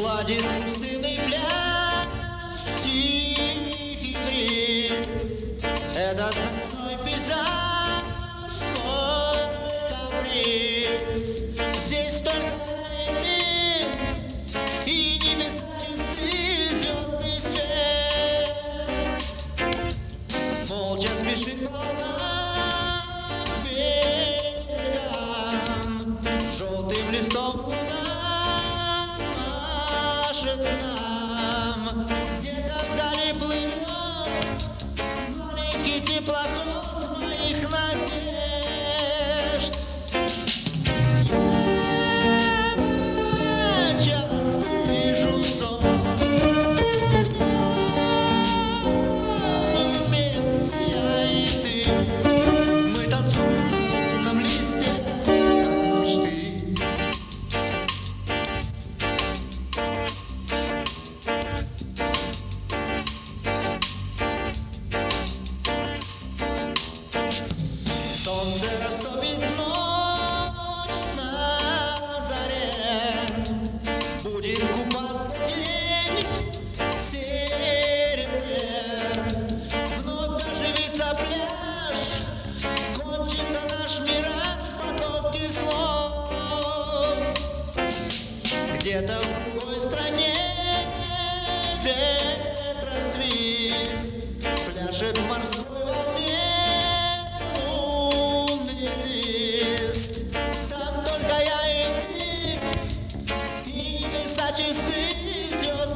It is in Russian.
гладит пустынный пляж, тихий бриз. Этот ночной пейзаж, твой каприз. Здесь только ты и небеса чистый звездный свет. Молча спешит волна к берегам, желтым листом луна машет нам. Где-то вдали плывет маленький теплоход моих надежд. Я часто вижу сон, вместе я и ты, мы танцуем в лунном листе, танец мечты. Солнце растопит ночь на заре, будет купаться день в серебре. Вновь оживится пляж, кончится наш мираж, потоки слов. Где-то в другой стране ветросвист пляшет в морской волне лунный лист. Там только я и ты, и небеса чистые звезды.